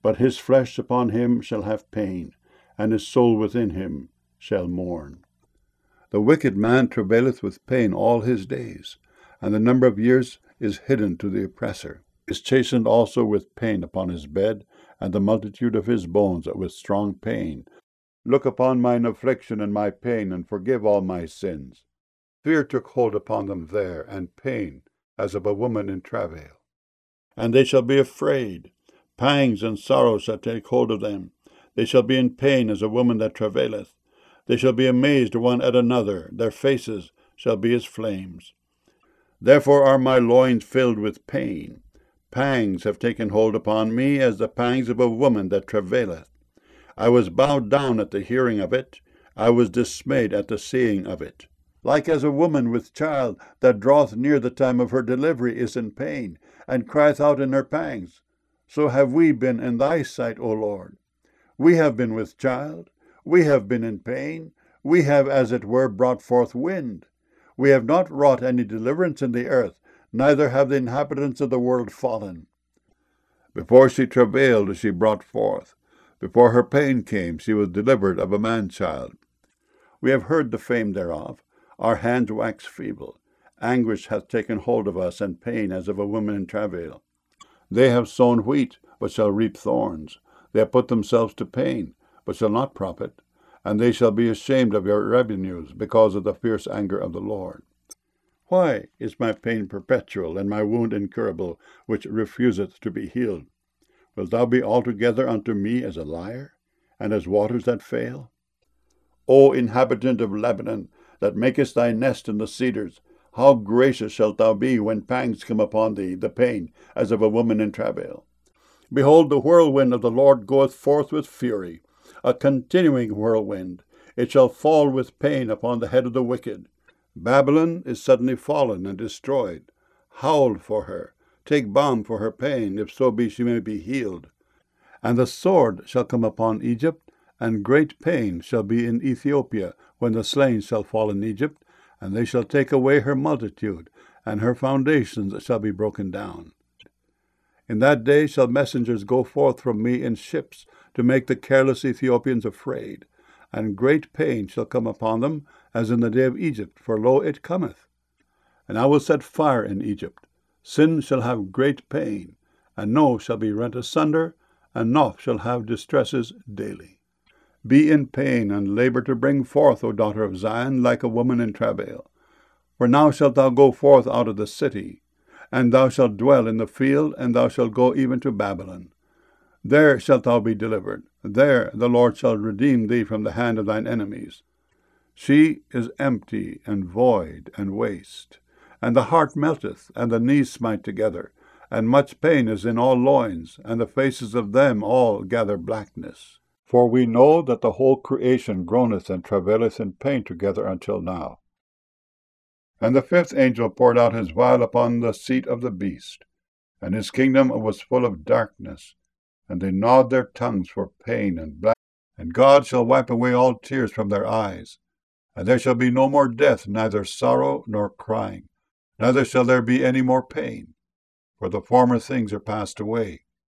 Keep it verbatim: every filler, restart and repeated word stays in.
But his flesh upon him shall have pain, and his soul within him shall mourn. The wicked man travaileth with pain all his days, and the number of years is hidden to the oppressor. He is chastened also with pain upon his bed, and the multitude of his bones with strong pain. Look upon mine affliction and my pain, and forgive all my sins. Fear took hold upon them there, and pain, as of a woman in travail. And they shall be afraid. Pangs and sorrow shall take hold of them. They shall be in pain as a woman that travaileth. They shall be amazed one at another. Their faces shall be as flames. Therefore are my loins filled with pain. Pangs have taken hold upon me as the pangs of a woman that travaileth. I was bowed down at the hearing of it. I was dismayed at the seeing of it. Like as a woman with child that draweth near the time of her delivery is in pain, and crieth out in her pangs, so have we been in thy sight, O Lord. We have been with child. We have been in pain. We have, as it were, brought forth wind. We have not wrought any deliverance in the earth, neither have the inhabitants of the world fallen. Before she travailed, she brought forth. Before her pain came, she was delivered of a man-child. We have heard the fame thereof. Our hands wax feeble. Anguish hath taken hold of us, and pain as of a woman in travail. They have sown wheat, but shall reap thorns. They have put themselves to pain, but shall not profit. And they shall be ashamed of your revenues, because of the fierce anger of the Lord. Why is my pain perpetual, and my wound incurable, which refuseth to be healed? Wilt thou be altogether unto me as a liar, and as waters that fail? O inhabitant of Lebanon, that makest thy nest in the cedars, how gracious shalt thou be when pangs come upon thee, the pain, as of a woman in travail. Behold, the whirlwind of the Lord goeth forth with fury, a continuing whirlwind. It shall fall with pain upon the head of the wicked. Babylon is suddenly fallen and destroyed. Howl for her. Take balm for her pain, if so be she may be healed. And the sword shall come upon Egypt, and great pain shall be in Ethiopia, when the slain shall fall in Egypt, and they shall take away her multitude, and her foundations shall be broken down. In that day shall messengers go forth from me in ships, to make the careless Ethiopians afraid. And great pain shall come upon them, as in the day of Egypt, for lo, it cometh. And I will set fire in Egypt. Sin shall have great pain, and No shall be rent asunder, and Noph shall have distresses daily. Be in pain, and labor to bring forth, O daughter of Zion, like a woman in travail. For now shalt thou go forth out of the city, and thou shalt dwell in the field, and thou shalt go even to Babylon. There shalt thou be delivered. There the Lord shall redeem thee from the hand of thine enemies. She is empty and void and waste, and the heart melteth, and the knees smite together, and much pain is in all loins, and the faces of them all gather blackness. For we know that the whole creation groaneth and travaileth in pain together until now. And the fifth angel poured out his vial upon the seat of the beast, and his kingdom was full of darkness, and they gnawed their tongues for pain and black. And God shall wipe away all tears from their eyes, and there shall be no more death, neither sorrow nor crying, neither shall there be any more pain, for the former things are passed away.